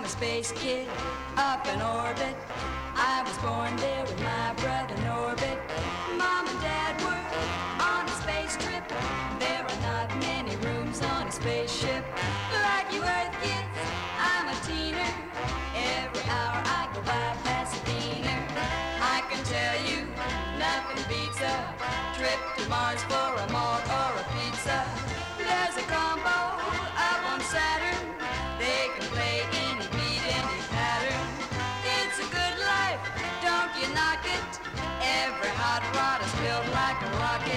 space kid up in orbit. I was born there with my brother Norbit. Mom and Dad were on a space trip. There are not many rooms on a spaceship. Like you Earth kids, I'm a teener. Every hour I go by Pasadena. I can tell you, nothing beats a trip to Mars for a malt or a pizza. There's a combo up on Saturn. They can play any beat, any pattern. It's a good life, don't you knock it. Every hot rod is built like a rocket.